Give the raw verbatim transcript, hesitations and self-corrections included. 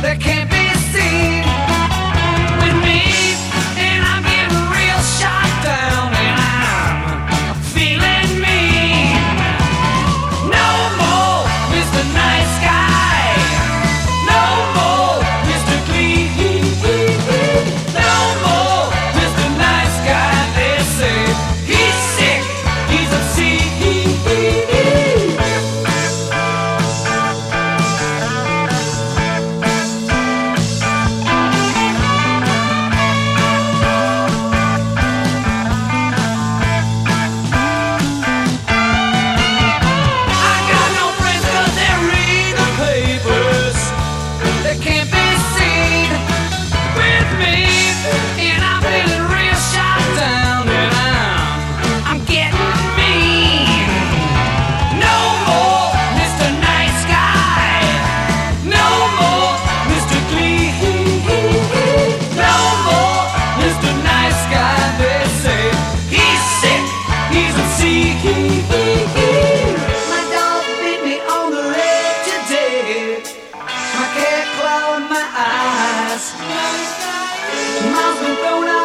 that can't be seen with me, and I'm getting real shot down, and I'm feeling mean. No more Mister Nice Guy, no more Mister Clean, no more Mister Nice Guy. They say he's sick, he's obscene. I got no friends 'cause they read the papers that can't be seen with me, and I'm feeling real shot down, and I'm I'm getting mean. No more Mister Nice Guy, no more Mister Clean, no more Mister Nice Guy. They say he's sick, he's obscene. My dog bit me on the leg today. My cat clawed my eyes. Mom's been thrown out